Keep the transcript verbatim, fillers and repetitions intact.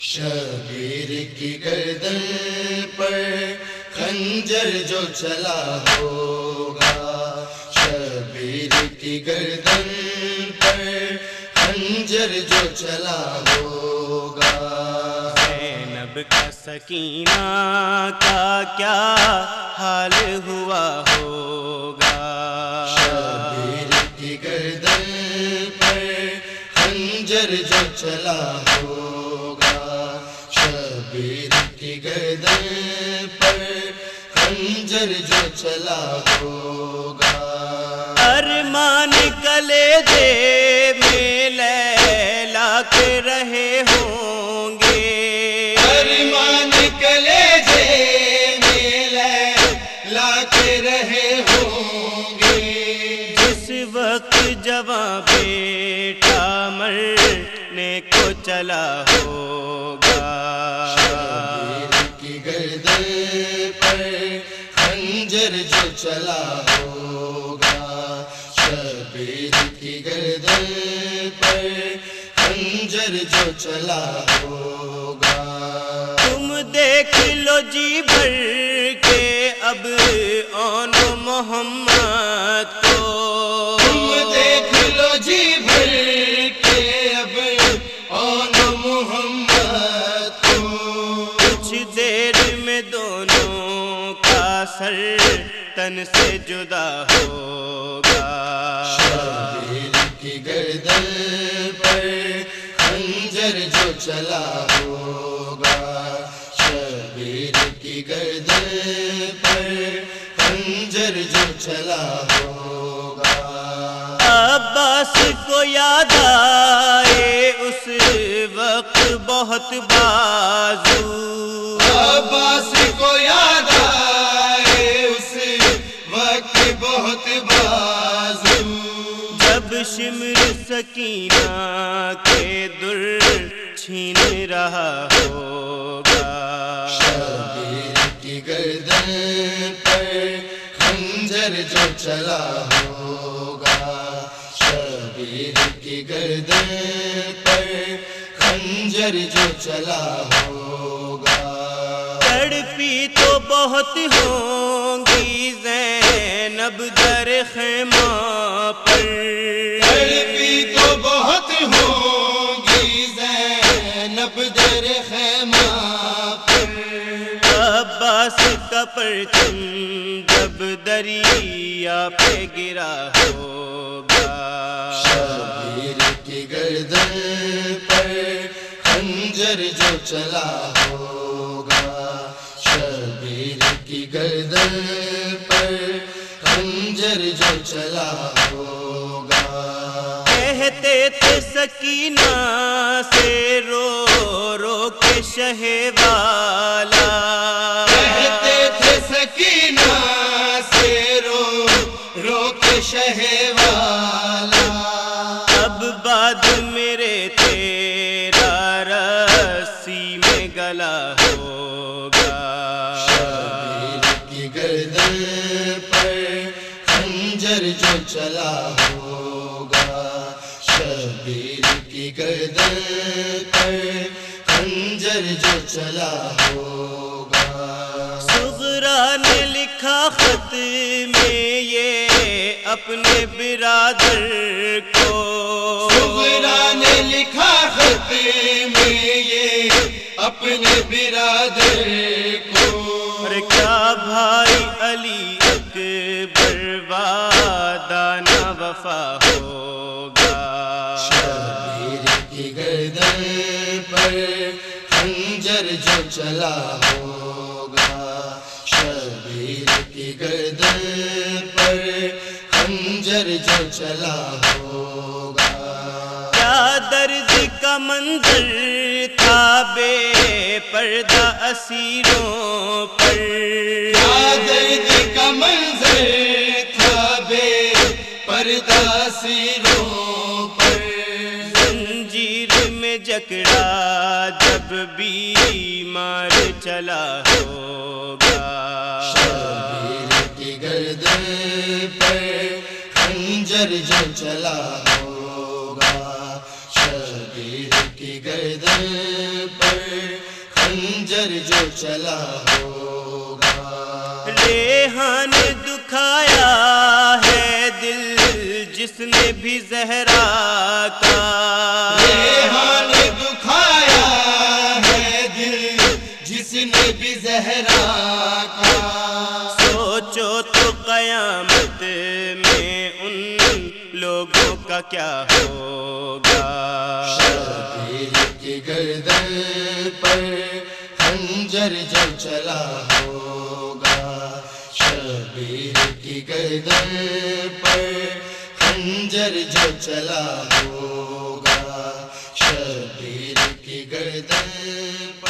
شبیر کی گردن پر خنجر جو چلا ہوگا، شبیر کی گردن پر خنجر جو چلا ہوگا، زینب کا سکینہ کا کیا حال ہوا ہوگا، شبیر کی گردن پر خنجر جو چلا ہوگا، شبیر کی گردن پر خنجر جو چلا ہوگا، ارمان کلیجے میں لیلا کے رہے ہوں گے، ارمان کلیجے میں لیلا کے رہے ہوں گے، جس وقت جواں بیٹا مرنے کو چلا ہوگا، شبیر کی گردن پر خنجر جو چلا ہوگا، شبیر کی گردن پر خنجر جو چلا ہوگا، تم دیکھ لو جی بھر کے اب آن محمد کو، تم دیکھ لو جی بھر کے اب آن محمد کو، کچھ دیر میں دونوں کا سر تن سے جدا ہوگا، شبیر کی گردن پر خنجر جو چلا ہوگا، شبیر کی گردن پر خنجر جو چلا ہوگا، عباس کو یاد آئے اس وقت بہت بازو، عباس کو یاد آئے اس وقت بہت بازو، جب شمر سکینہ کے در چھین رہا ہوگا، شبیر کی گردن پر خنجر جو چلا ہوگا، شبیر کی گردن پر خنجر جو چلا ہوگا، تڑپی تو بہت ہوں گی زینب در خیمہ پر، تڑپی تو بہت ہوگی زینب در خیمہ پر، عباس کا پرچم جب دریا پہ گرا ہوگا، شبیر کی گردن پر خنجر جو چلا ہوگا، شبیر کی گردن پر خنجر جو چلا ہوگا، کہتے تھے سکینہ سے رو رو کے شہ والا، کہتے تھے سکینہ سے رو رو کے شہ والا، اب بعد میرے تیرا رسی میں گلا ہوگا، شبیر کی گردن پر خنجر جو چلا ہوگا، شبیر کی گردن پر خنجر جو چلا ہوگا، صغرا نے لکھا خط میں یہ اپنے برادر کو، صغرا نے لکھا خط میں یہ اپنے برادر کو، اور کیا بھائی علی اکبر وعدہ نہ وفا ہوگا، شبیر کی گردن پر خنجر جو چلا ہوگا، شبیر کی گردن پر خنجر جو چلا ہوگا، کیا درد کا منظر تھا بے پردہ اسیروں پر، کیا درد کا منظر تھا بے پردہ اسیروں پر، زنجیر میں جکڑا جب بیمار چلا ہوگا، شبیر کی گردن پر خنجر جو چلا ہوگا، شبیر کی گردن پر خنجر جو چلا ہوگا. ریحان دکھایا ہے دل جس نے بھی زہرا کا. ریحان دکھایا ہے دل جس نے بھی زہرا کا. سوچو تو قیامت میں ان لوگوں کا کیا ہوگا. شبیر کی گردن پر خنجر جو چلا ہوگا. شبیر کی گردن پر خنجر جو چلا ہوگا. شبیر کی گردن